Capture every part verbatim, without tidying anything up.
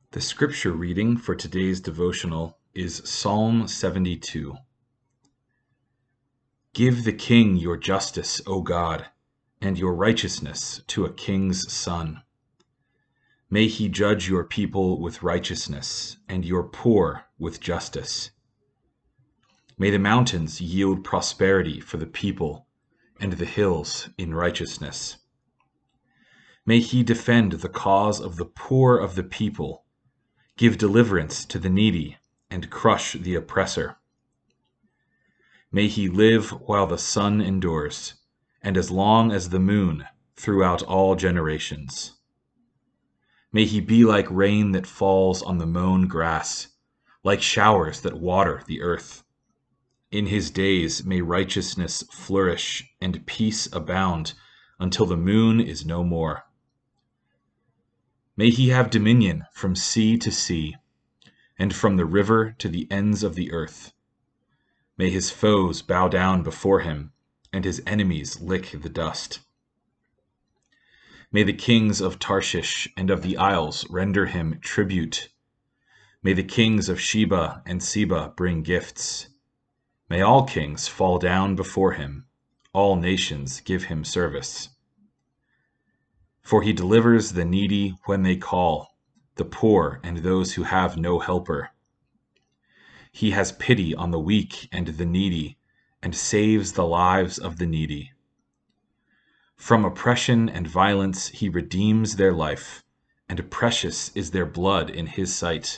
The scripture reading for today's devotional is Psalm seventy-two. Give the king your justice, O God, and your righteousness to a king's son. May he judge your people with righteousness, and your poor with justice. May the mountains yield prosperity for the people, and the hills in righteousness. May he defend the cause of the poor of the people, give deliverance to the needy, and crush the oppressor. May he live while the sun endures, and as long as the moon throughout all generations. May he be like rain that falls on the mown grass, like showers that water the earth. In his days may righteousness flourish and peace abound until the moon is no more. May he have dominion from sea to sea, and from the river to the ends of the earth. May his foes bow down before him, and his enemies lick the dust. May the kings of Tarshish and of the isles render him tribute. May the kings of Sheba and Seba bring gifts. May all kings fall down before him, all nations give him service. For he delivers the needy when they call, the poor and those who have no helper. He has pity on the weak and the needy, and saves the lives of the needy. From oppression and violence he redeems their life, and precious is their blood in his sight.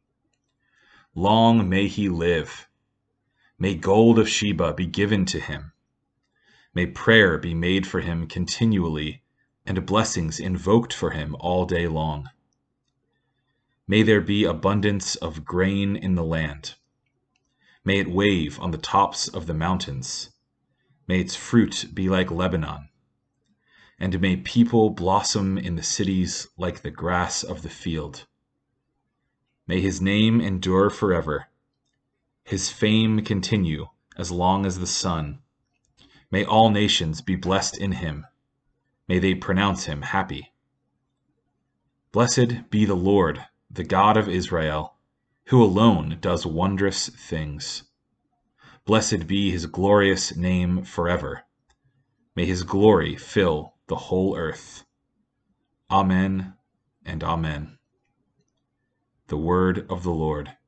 Long may he live. May gold of Sheba be given to him. May prayer be made for him continually, and blessings invoked for him all day long. May there be abundance of grain in the land. May it wave on the tops of the mountains. May its fruit be like Lebanon. And may people blossom in the cities like the grass of the field. May his name endure forever. His fame continue as long as the sun. May all nations be blessed in him. May they pronounce him happy. Blessed be the Lord, the God of Israel, who alone does wondrous things. Blessed be his glorious name forever. May his glory fill the whole earth. Amen and amen. The word of the Lord.